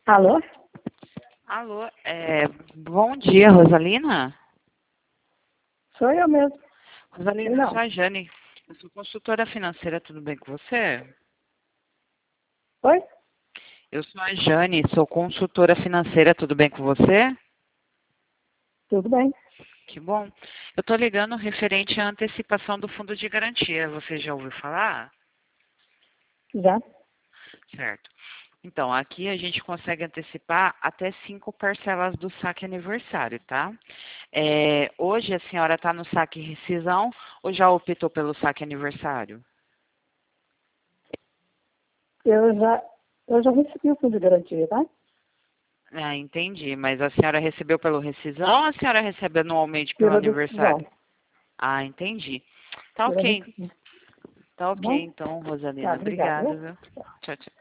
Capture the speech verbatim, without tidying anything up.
Alô? Alô, é, bom dia, Rosalina? Sou eu mesmo. Rosalina, Não. eu sou a Jane, eu sou consultora financeira, tudo bem com você? Oi? Eu sou a Jane, sou consultora financeira, tudo bem com você? Tudo bem. Que bom. Eu estou ligando referente à antecipação do fundo de garantia, você já ouviu falar? Já? Certo. Então, aqui a gente consegue antecipar até cinco parcelas do saque aniversário, tá? É, hoje a senhora está no saque rescisão ou já optou pelo saque aniversário? Eu já, eu já recebi o fundo de garantia, tá? Ah, entendi. Mas a senhora recebeu pelo rescisão ou a senhora recebe anualmente pelo Pela aniversário? decisão. Ah, entendi. Tá Pela ok. decisão. Tá Tá ok, bom? então, Tá, Rosalina. obrigada. Obrigada, Viu? viu? Tchau, tchau.